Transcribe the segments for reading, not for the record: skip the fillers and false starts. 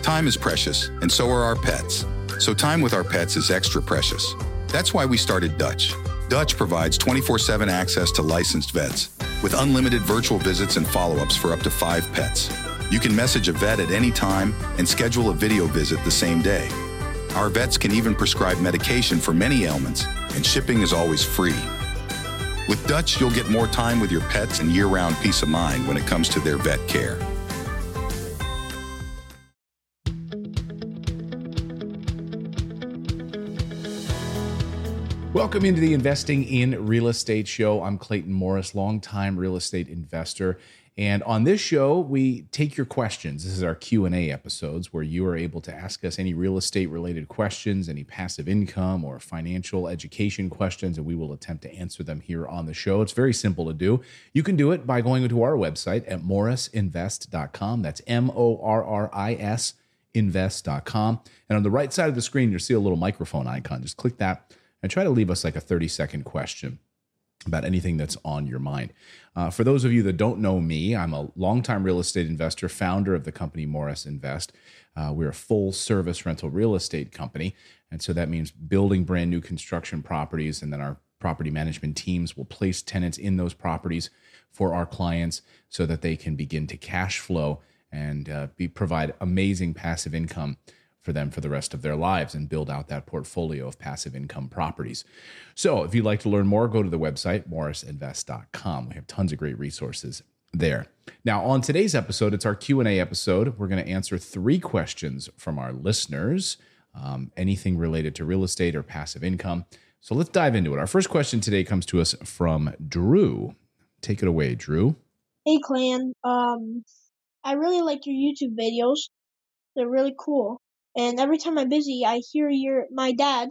Time is precious, and so are our pets. So time with our pets is extra precious. That's why we started Dutch. Dutch provides 24/7 access to licensed vets with unlimited virtual visits and follow-ups for up to 5 pets. You can message a vet at any time and schedule a video visit the same day. Our vets can even prescribe medication for many ailments, and shipping is always free. With Dutch, you'll get more time with your pets and year-round peace of mind when it comes to their vet care. Welcome into the Investing in Real Estate show. I'm Clayton Morris, longtime real estate investor. And on this show, we take your questions. This is our Q&A episodes where you are able to ask us any real estate related questions, any passive income or financial education questions, and we will attempt to answer them here on the show. It's very simple to do. You can do it by going to our website at morrisinvest.com. That's MORRIS invest.com. And on the right side of the screen, you'll see a little microphone icon. Just click that and try to leave us like a 30-second question about anything that's on your mind. For those of you that don't know me, I'm a longtime real estate investor, founder of the company Morris Invest. We're a full-service rental real estate company, and so that means building brand new construction properties, and then our property management teams will place tenants in those properties for our clients so that they can begin to cash flow and provide amazing passive income for them for the rest of their lives and build out that portfolio of passive income properties. So if you'd like to learn more, go to the website, morrisinvest.com. We have tons of great resources there. Now, on today's episode, it's our Q&A episode. We're going to answer 3 questions from our listeners, anything related to real estate or passive income. So let's dive into it. Our first question today comes to us from Drew. Take it away, Drew. Hey, Clan. I really like your YouTube videos. They're really cool. And every time I'm busy, I hear my dad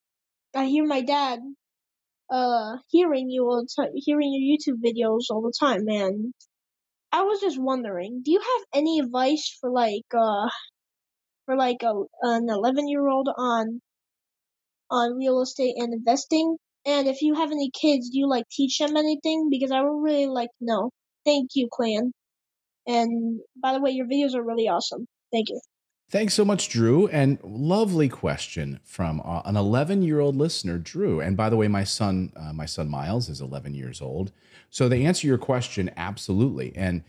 hearing your YouTube videos all the time, man. I was just wondering, do you have any advice for an 11-year-old on real estate and investing? And if you have any kids, do you teach them anything? Because I would really like to know. Thank you, Clan. And by the way, your videos are really awesome. Thank you. Thanks so much, Drew. And lovely question from an 11-year-old listener, Drew. And by the way, my son Miles is 11 years old. So to answer your question, absolutely. And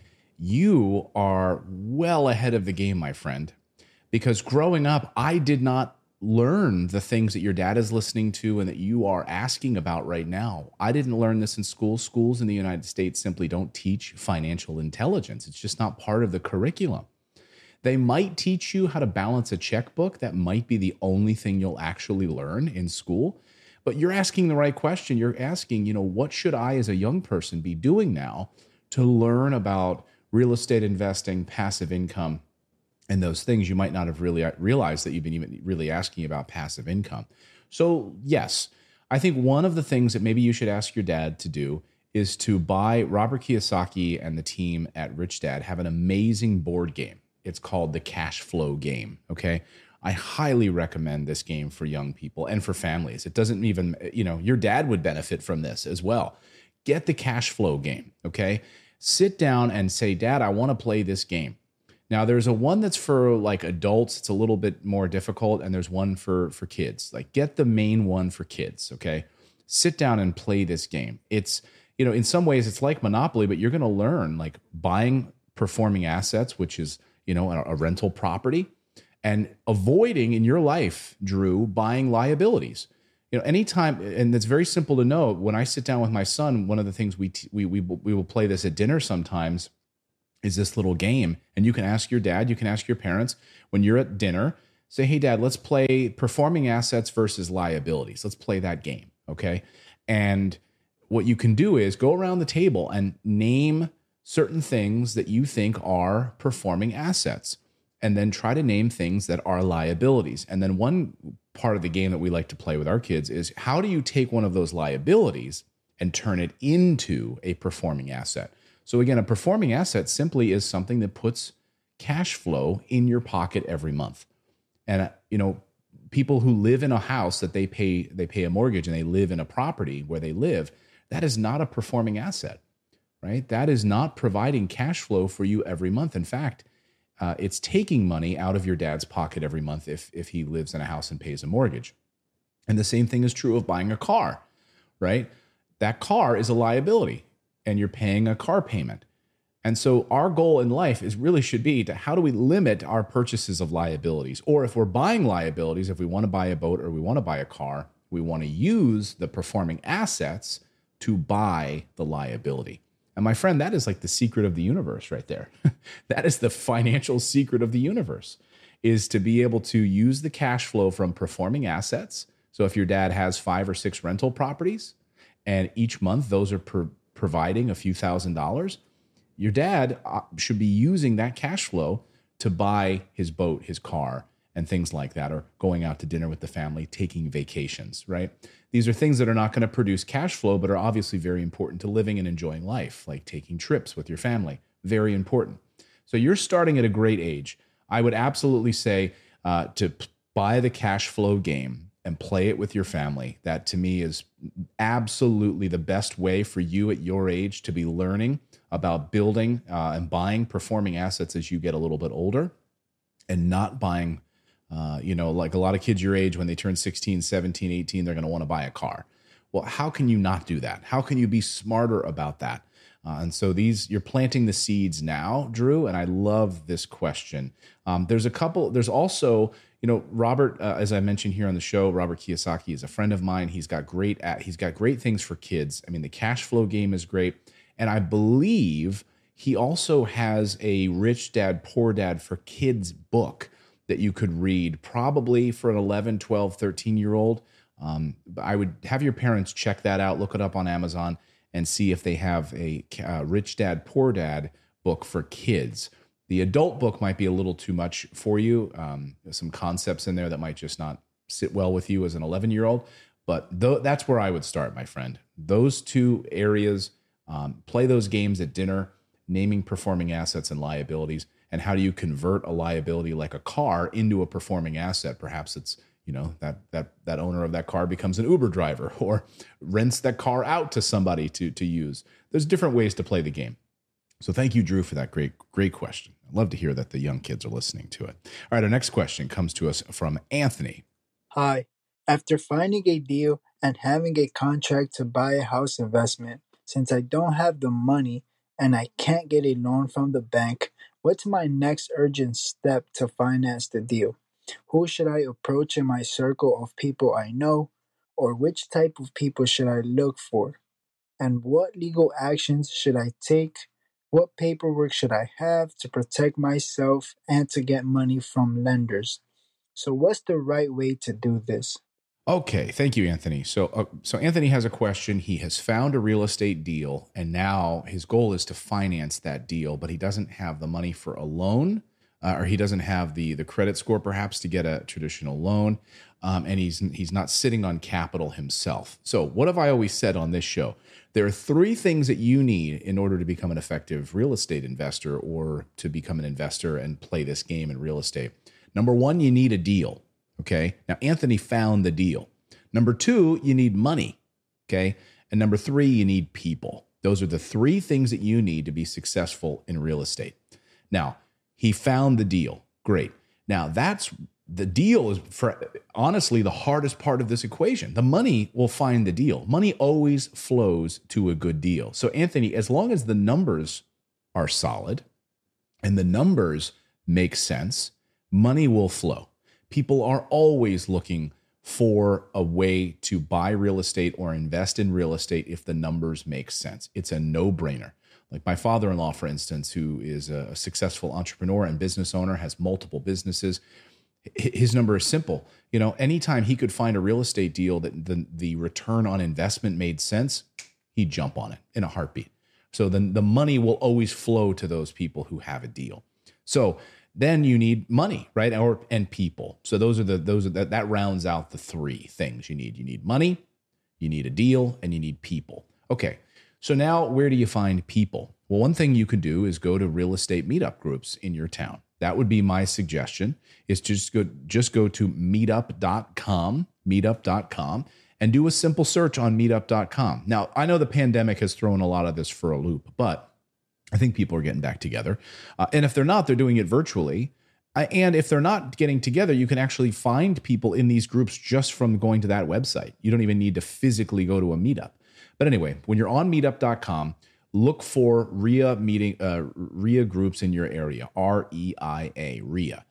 you are well ahead of the game, my friend, because growing up, I did not learn the things that your dad is listening to and that you are asking about right now. I didn't learn this in school. Schools in the United States simply don't teach financial intelligence. It's just not part of the curriculum. They might teach you how to balance a checkbook. That might be the only thing you'll actually learn in school. But you're asking the right question. You're asking, what should I as a young person be doing now to learn about real estate investing, passive income, and those things you might not have really realized that you've been even really asking about passive income. So yes, I think one of the things that maybe you should ask your dad to do is to buy Robert Kiyosaki and the team at Rich Dad have an amazing board game. It's called the Cash Flow Game, okay? I highly recommend this game for young people and for families. It doesn't even, your dad would benefit from this as well. Get the Cash Flow Game, okay? Sit down and say, Dad, I want to play this game. Now, there's a one that's for adults. It's a little bit more difficult, and there's one for kids. Get the main one for kids, okay? Sit down and play this game. It's, in some ways, it's like Monopoly, but you're going to learn buying performing assets, which is a rental property, and avoiding in your life, Drew, buying liabilities. Anytime, and it's very simple to know. When I sit down with my son, one of the things we will play this at dinner sometimes is this little game. And you can ask your dad, you can ask your parents when you're at dinner, say, hey, Dad, let's play performing assets versus liabilities. Let's play that game, okay? And what you can do is go around the table and name certain things that you think are performing assets, and then try to name things that are liabilities. And then one part of the game that we like to play with our kids is, how do you take one of those liabilities and turn it into a performing asset? So again, a performing asset simply is something that puts cash flow in your pocket every month. And people who live in a house that they pay a mortgage, and they live in a property where they live, that is not a performing asset. Right? That is not providing cash flow for you every month. In fact, it's taking money out of your dad's pocket every month if he lives in a house and pays a mortgage. And the same thing is true of buying a car, right? That car is a liability and you're paying a car payment. And so our goal in life should be to how do we limit our purchases of liabilities? Or if we're buying liabilities, if we want to buy a boat or we want to buy a car, we want to use the performing assets to buy the liability. And my friend, that is like the secret of the universe right there. That is the financial secret of the universe, is to be able to use the cash flow from performing assets. So if your dad has 5 or 6 rental properties and each month those are providing a few $1,000s, your dad should be using that cash flow to buy his boat, his car, and things like that, or going out to dinner with the family, taking vacations, right? These are things that are not going to produce cash flow, but are obviously very important to living and enjoying life, like taking trips with your family. Very important. So you're starting at a great age. I would absolutely say to buy the cash flow game and play it with your family. That to me is absolutely the best way for you at your age to be learning about building and buying performing assets as you get a little bit older, and not buying, like a lot of kids your age, when they turn 16, 17, 18, they're going to want to buy a car. Well, how can you not do that? How can you be smarter about that? And so you're planting the seeds now, Drew, and I love this question. There's also, Robert, as I mentioned here on the show, Robert Kiyosaki is a friend of mine. He's got great things for kids. I mean, the cash flow game is great. And I believe he also has a Rich Dad, Poor Dad for Kids book that you could read, probably for an 11, 12, 13-year-old. I would have your parents check that out, look it up on Amazon, and see if they have a Rich Dad, Poor Dad book for kids. The adult book might be a little too much for you. There's some concepts in there that might just not sit well with you as an 11-year-old. But that's where I would start, my friend. Those two areas, play those games at dinner, naming performing assets and liabilities, and how do you convert a liability like a car into a performing asset? Perhaps it's, that owner of that car becomes an Uber driver or rents that car out to somebody to use. There's different ways to play the game. So thank you, Drew, for that great question. I'd love to hear that the young kids are listening to it. All right, our next question comes to us from Anthony. Hi. After finding a deal and having a contract to buy a house investment, since I don't have the money and I can't get a loan from the bank, what's my next urgent step to finance the deal? Who should I approach in my circle of people I know? Or which type of people should I look for? And what legal actions should I take? What paperwork should I have to protect myself and to get money from lenders? So what's the right way to do this? Okay, thank you, Anthony. So Anthony has a question. He has found a real estate deal, and now his goal is to finance that deal, but he doesn't have the money for a loan, or he doesn't have the credit score perhaps to get a traditional loan, and he's not sitting on capital himself. So what have I always said on this show? There are 3 things that you need in order to become an effective real estate investor, or to become an investor and play this game in real estate. Number 1, you need a deal. Okay. Now, Anthony found the deal. Number 2, you need money. Okay. And number 3, you need people. Those are the 3 things that you need to be successful in real estate. Now, he found the deal. Great. Now, the deal is, honestly, the hardest part of this equation. The money will find the deal. Money always flows to a good deal. So, Anthony, as long as the numbers are solid and the numbers make sense, money will flow. People are always looking for a way to buy real estate or invest in real estate if the numbers make sense. It's a no-brainer. Like my father-in-law, for instance, who is a successful entrepreneur and business owner, has multiple businesses. His number is simple. Anytime he could find a real estate deal that the return on investment made sense, he'd jump on it in a heartbeat. So then the money will always flow to those people who have a deal. So then you need money, right? And people. So that rounds out the 3 things you need. You need money, you need a deal, and you need people. Okay. So now where do you find people? Well, one thing you could do is go to real estate meetup groups in your town. That would be my suggestion, is to just go to meetup.com, and do a simple search on meetup.com. Now, I know the pandemic has thrown a lot of this for a loop, but I think people are getting back together. And if they're not, they're doing it virtually. And if they're not getting together, you can actually find people in these groups just from going to that website. You don't even need to physically go to a meetup. But anyway, when you're on meetup.com, look for REIA groups in your area, REIA, REIA,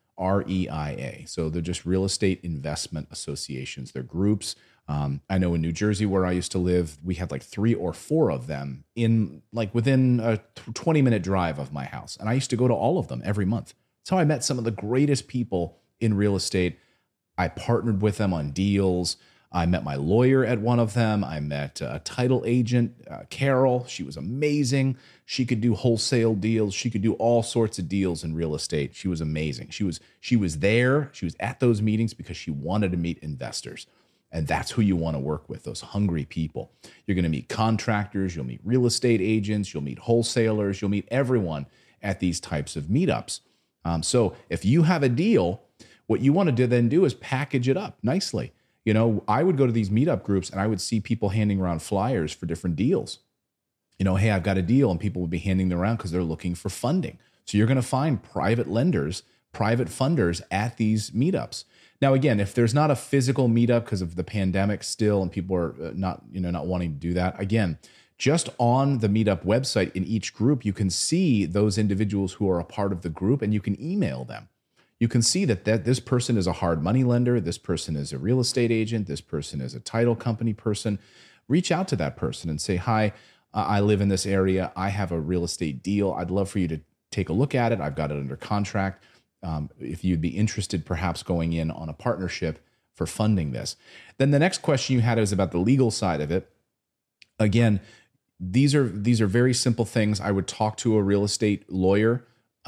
REIA. So they're just real estate investment associations. They're groups. I know in New Jersey, where I used to live, we had like 3 or 4 of them in like within a 20-minute drive of my house. And I used to go to all of them every month. That's how I met some of the greatest people in real estate. I partnered with them on deals. I met my lawyer at one of them. I met a title agent, Carol. She was amazing. She could do wholesale deals. She could do all sorts of deals in real estate. She was amazing. She was there. She was at those meetings because she wanted to meet investors. And that's who you want to work with, those hungry people. You're going to meet contractors. You'll meet real estate agents. You'll meet wholesalers. You'll meet everyone at these types of meetups. So if you have a deal, what you want to then do is package it up nicely. You know, I would go to these meetup groups and I would see people handing around flyers for different deals. You know, hey, I've got a deal, and people would be handing them around because they're looking for funding. So you're going to find private lenders, private funders at these meetups. Now, again, if there's not a physical meetup because of the pandemic still, and people are not wanting to do that, again, just on the meetup website in each group, you can see those individuals who are a part of the group, and you can email them. You can see that this person is a hard money lender. This person is a real estate agent. This person is a title company person. Reach out to that person and say, hi, I live in this area. I have a real estate deal. I'd love for you to take a look at it. I've got it under contract. If you'd be interested, perhaps going in on a partnership for funding this. Then the next question you had is about the legal side of it. Again, these are very simple things. I would talk to a real estate lawyer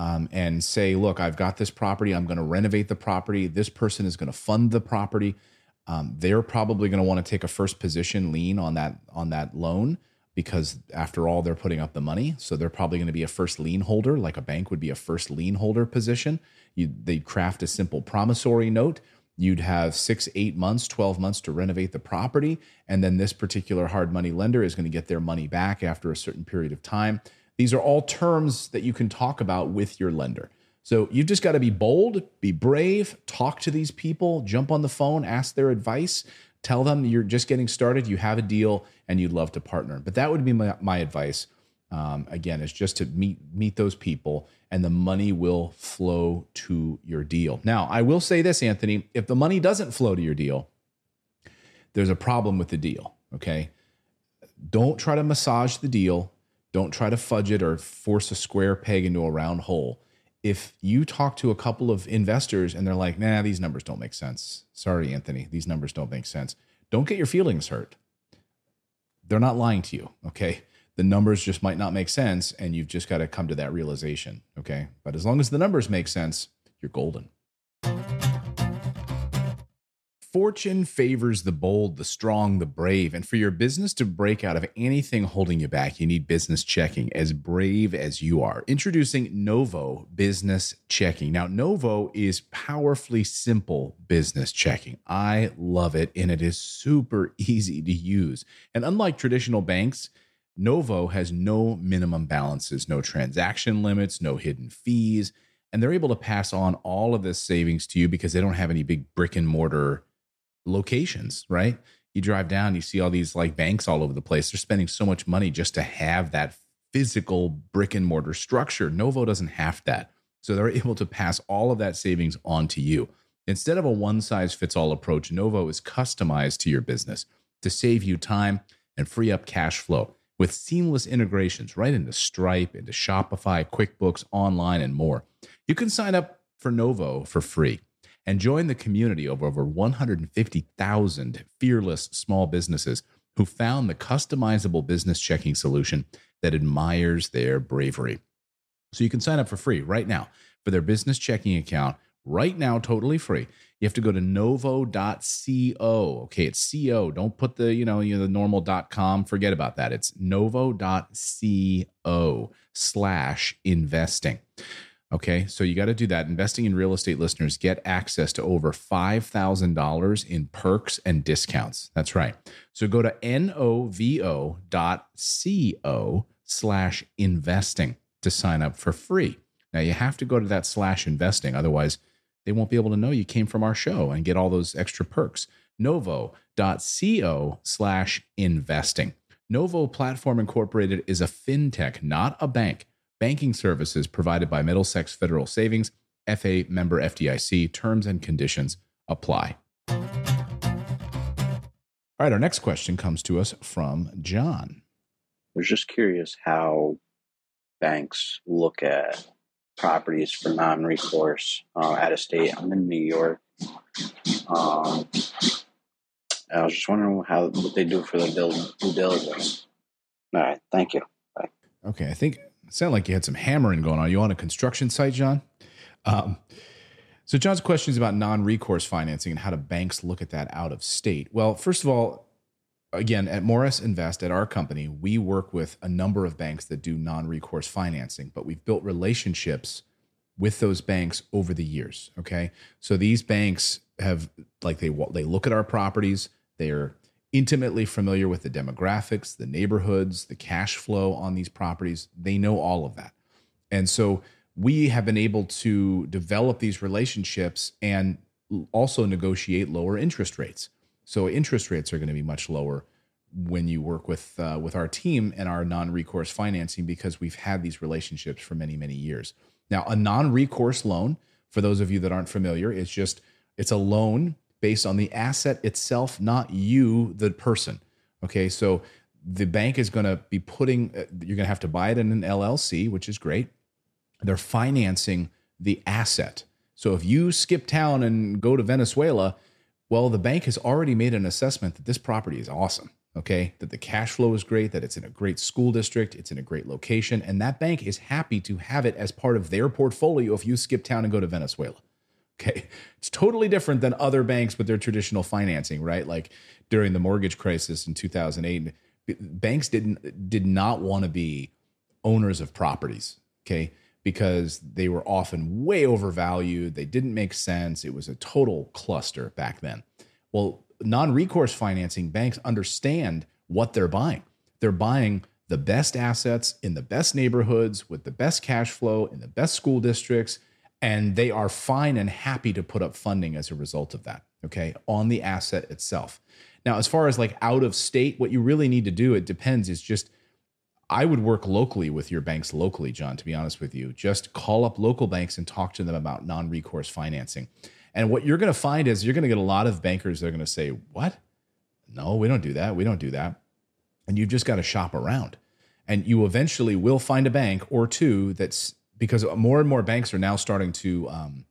and say, look, I've got this property. I'm going to renovate the property. This person is going to fund the property. They're probably going to want to take a first position lien on that loan, because after all, they're putting up the money. So they're probably going to be a first lien holder, like a bank would be a first lien holder position. They'd craft a simple promissory note. You'd have 6, 8 months, 12 months to renovate the property. And then this particular hard money lender is going to get their money back after a certain period of time. These are all terms that you can talk about with your lender. So you've just got to be bold, be brave, talk to these people, jump on the phone, ask their advice, tell them you're just getting started, you have a deal, and you'd love to partner. But that would be my advice. Again, is just to meet those people, and the money will flow to your deal. Now, I will say this, Anthony, if the money doesn't flow to your deal, there's a problem with the deal, okay? Don't try to massage the deal. Don't try to fudge it or force a square peg into a round hole. If you talk to a couple of investors and they're like, nah, these numbers don't make sense. Sorry, Anthony, these numbers don't make sense. Don't get your feelings hurt. They're not lying to you, okay? The numbers just might not make sense, and you've just got to come to that realization, okay? But as long as the numbers make sense, you're golden. Fortune favors the bold, the strong, the brave. And for your business to break out of anything holding you back, you need Business Checking, as brave as you are. Introducing Novo Business Checking. Now, Novo is powerfully simple business checking. I love it, and it is super easy to use. And unlike traditional banks, Novo has no minimum balances, no transaction limits, no hidden fees, and they're able to pass on all of this savings to you because they don't have any big brick and mortar locations, right? You drive down, you see all these like banks all over the place. They're spending so much money just to have that physical brick and mortar structure. Novo doesn't have that. So they're able to pass all of that savings on to you. Instead of a one-size-fits-all approach, Novo is customized to your business to save you time and free up cash flow with seamless integrations right into Stripe, into Shopify, QuickBooks, online, and more. You can sign up for Novo for free and join the community of over 150,000 fearless small businesses who found the customizable business checking solution that admires their bravery. So you can sign up for free right now for their business checking account right now, totally free. You have to go to novo.co. Okay, it's co. Don't put the normal .com. Forget about that. It's novo.co/investing. Okay, so you got to do that. Investing in Real Estate listeners get access to over $5,000 in perks and discounts. That's right. So go to novo.co/investing. to sign up for free. Now you have to go to that /investing. Otherwise, they won't be able to know you came from our show and get all those extra perks. Novo.co/investing. Novo Platform Incorporated is a fintech, not a bank. Banking services provided by Middlesex Federal Savings, FA member FDIC. Terms and conditions apply. All right, our next question comes to us from John. I was just curious how banks look at properties for non-recourse out of state. I'm in New York. I was just wondering what they do for the due diligence. All right, thank you. Bye. Okay, I think it sounded like you had some hammering going on. Are you on a construction site, John? So John's question is about non-recourse financing and how do banks look at that out of state? Well, first of all, again, at Morris Invest, at our company, we work with a number of banks that do non-recourse financing, but we've built relationships with those banks over the years, okay? So these banks have, like, they look at our properties. They are intimately familiar with the demographics, the neighborhoods, the cash flow on these properties. They know all of that. And so we have been able to develop these relationships and also negotiate lower interest rates. So interest rates are going to be much lower when you work with our team and our non-recourse financing because we've had these relationships for many, many years. Now, a non-recourse loan, for those of you that aren't familiar, it's a loan based on the asset itself, not you, the person. Okay, so the bank is going to be you're going to have to buy it in an LLC, which is great. They're financing the asset. So if you skip town and go to Venezuela, well, the bank has already made an assessment that this property is awesome, okay? That the cash flow is great, that it's in a great school district, it's in a great location, and that bank is happy to have it as part of their portfolio if you skip town and go to Venezuela. Okay, it's totally different than other banks with their traditional financing, right? Like during the mortgage crisis in 2008, banks did not want to be owners of properties, okay? Because they were often way overvalued. They didn't make sense. It was a total cluster back then. Well, non-recourse financing, banks understand what they're buying. They're buying the best assets in the best neighborhoods with the best cash flow in the best school districts, and they are fine and happy to put up funding as a result of that, okay, on the asset itself. Now, as far as like out of state, what you really need to do, it depends, is just I would work locally with your banks locally, John, to be honest with you. Just call up local banks and talk to them about non-recourse financing. And what you're going to find is you're going to get a lot of bankers that are going to say, what? No, we don't do that. We don't do that. And you've just got to shop around. And you eventually will find a bank or two that's, because more and more banks are now starting to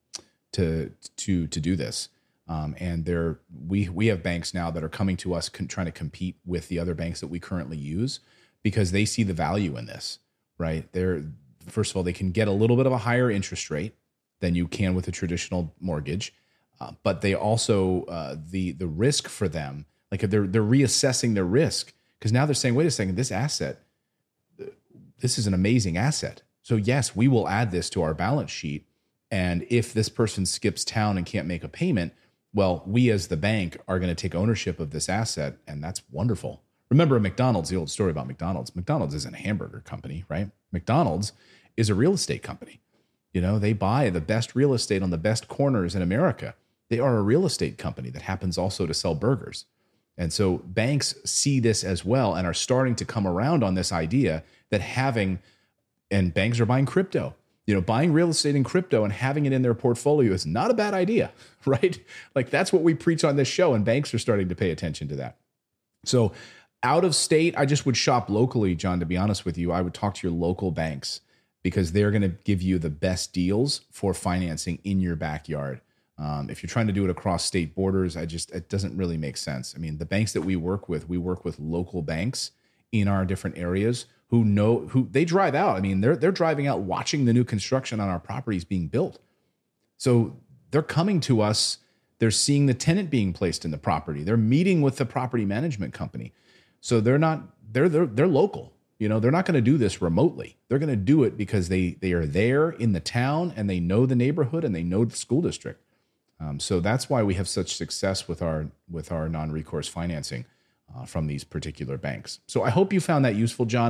do this. And we have banks now that are coming to us trying to compete with the other banks that we currently use, because they see the value in this, right? First of all, they can get a little bit of a higher interest rate than you can with a traditional mortgage, but they also the risk for them, like they're reassessing their risk, because now they're saying, wait a second, this is an amazing asset. So yes, we will add this to our balance sheet, and if this person skips town and can't make a payment, well, we as the bank are going to take ownership of this asset, and that's wonderful. Remember McDonald's, the old story about McDonald's. McDonald's isn't a hamburger company, right? McDonald's is a real estate company. You know, they buy the best real estate on the best corners in America. They are a real estate company that happens also to sell burgers. And so banks see this as well and are starting to come around on this idea that and banks are buying crypto. You know, buying real estate in crypto and having it in their portfolio is not a bad idea, right? Like that's what we preach on this show, and banks are starting to pay attention to that. So out of state, I just would shop locally, John, to be honest with you. I would talk to your local banks because they're going to give you the best deals for financing in your backyard. If you're trying to do it across state borders, it doesn't really make sense. I mean, the banks that we work with local banks in our different areas who they drive out. I mean, they're driving out watching the new construction on our properties being built. So they're coming to us. They're seeing the tenant being placed in the property. They're meeting with the property management company. So they're local. You know, they're not going to do this remotely. They're going to do it because they are there in the town and they know the neighborhood and they know the school district. So that's why we have such success with our non-recourse financing from these particular banks. So I hope you found that useful, John.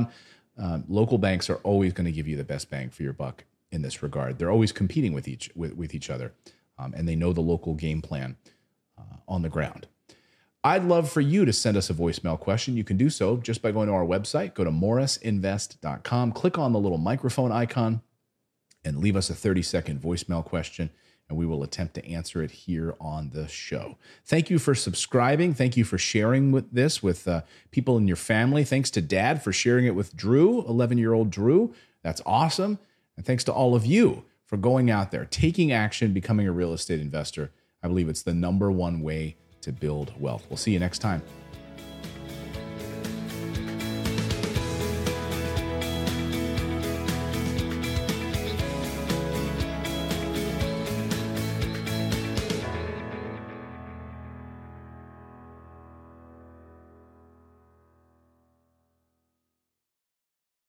local banks are always going to give you the best bang for your buck in this regard. They're always competing with each other, and they know the local game plan on the ground. I'd love for you to send us a voicemail question. You can do so just by going to our website. Go to morrisinvest.com, click on the little microphone icon, and leave us a 30-second voicemail question, and we will attempt to answer it here on the show. Thank you for subscribing. Thank you for sharing this with people in your family. Thanks to Dad for sharing it with Drew, 11-year-old Drew. That's awesome. And thanks to all of you for going out there, taking action, becoming a real estate investor. I believe it's the number one way to build wealth. We'll see you next time.